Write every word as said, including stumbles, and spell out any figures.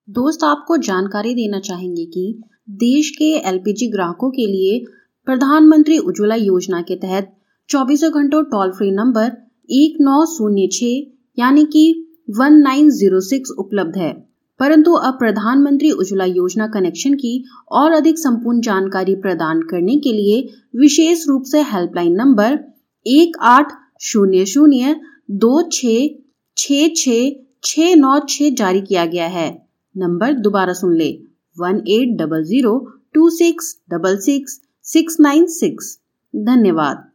दोस्त आपको जानकारी देना चाहेंगे कि देश के एलपीजी ग्राहकों के लिए प्रधानमंत्री उज्ज्वला योजना के तहत चौबीसों घंटों टोल फ्री नंबर एक नौ शून्य छह यानी कि एक नौ शून्य छह उपलब्ध है। परंतु अब प्रधानमंत्री उज्ज्वला योजना कनेक्शन की और अधिक संपूर्ण जानकारी प्रदान करने के लिए विशेष रूप से हेल्पलाइन नंबर एक आठ शून्य शून्य दो छह छह छह छह नौ छह जारी किया गया है। नंबर दोबारा सुन ले one eight double zero two six double six six nine six. धन्यवाद।